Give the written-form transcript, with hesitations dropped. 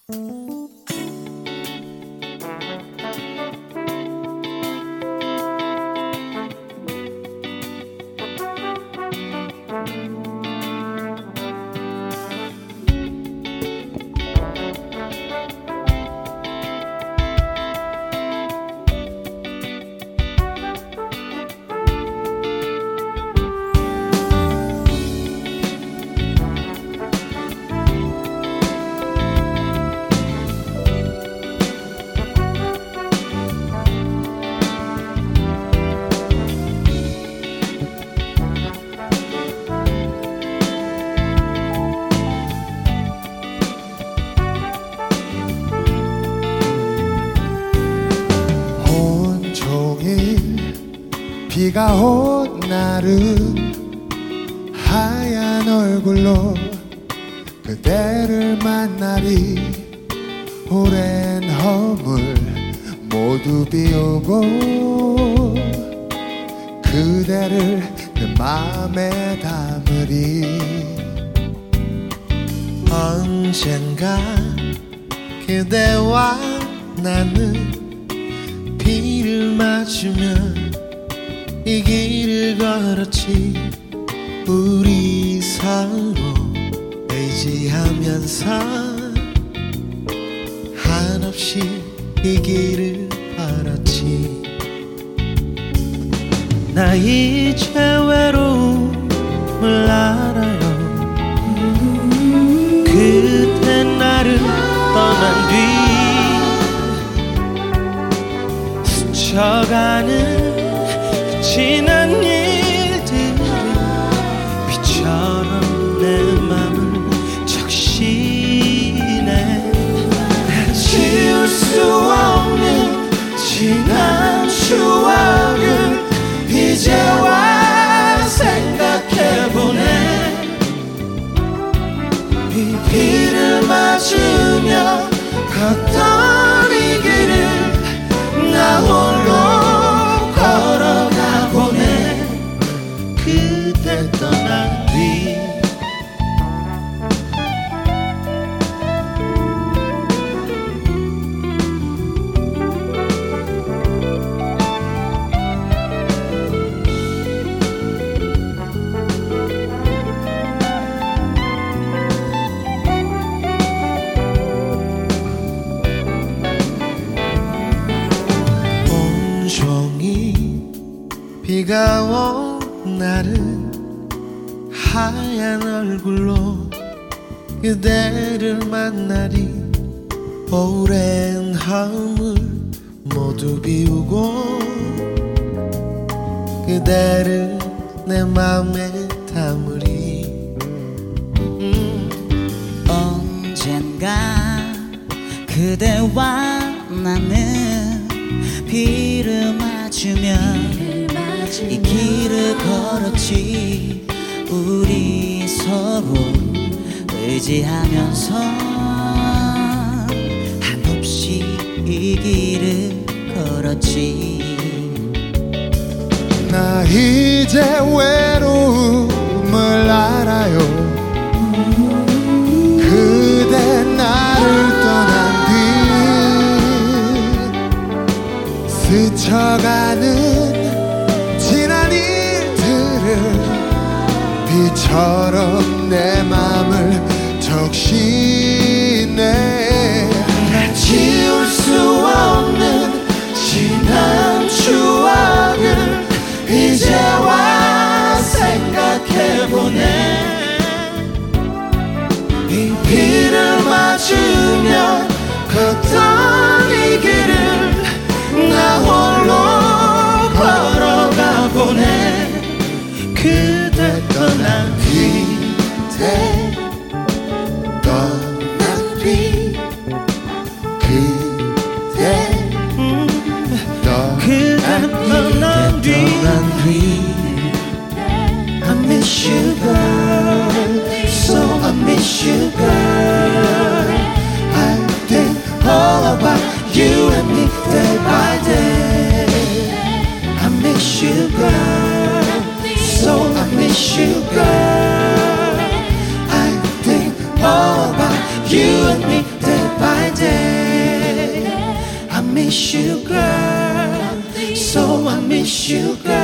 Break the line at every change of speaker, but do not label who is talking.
비가 온 날은 하얀 얼굴로 그대를 만나리 오랜 허물 모두 비우고 그대를 내 맘에 담으리.
언젠가 그대와 나는 비를 맞으며 이 길을 걸었지. 우리 서로 의지하면서 한없이 이 길을 걸었지. 나 이제 외로움을 알아요. 그대 나를 떠난 뒤 스쳐가는 지난 일들이 비처럼 내 맘을 적시네. 지울 수 없는 지난 추억을 이제와 생각해보네. 이 비를 맞으며 걷던 이 길을 나 홀로 걸어가 보네. 그대 떠난 뒤 비가 온 날은 하얀 얼굴로 그대를 만나리 오랜 허물 모두 비우고 그대를 내 맘에 담으리.
언젠가 그대와 나는 비를 맞으며 이 길을 걸었지. 우리 서로 의지하면서 한없이 이 길을 걸었지.
나 이제 외로움을 알아요. 그대 나를 떠난 뒤 스쳐가는 지난 일들을 비처럼 내 맘을 적시네.
지울 수 없는 지난 추억을 이제와 생각해보네. 이 비를 맞으며 걷던 이 길을 나 홀로 걸어가 보네. 그대 떠난 뒤
그대 떠난 뒤 그대
떠난 뒤 I miss you girl, so I miss you girl. I think all about you and me day by day. I miss you girl, so I miss you girl. I think all about you and me day by day. I miss you, girl. So I miss you, girl.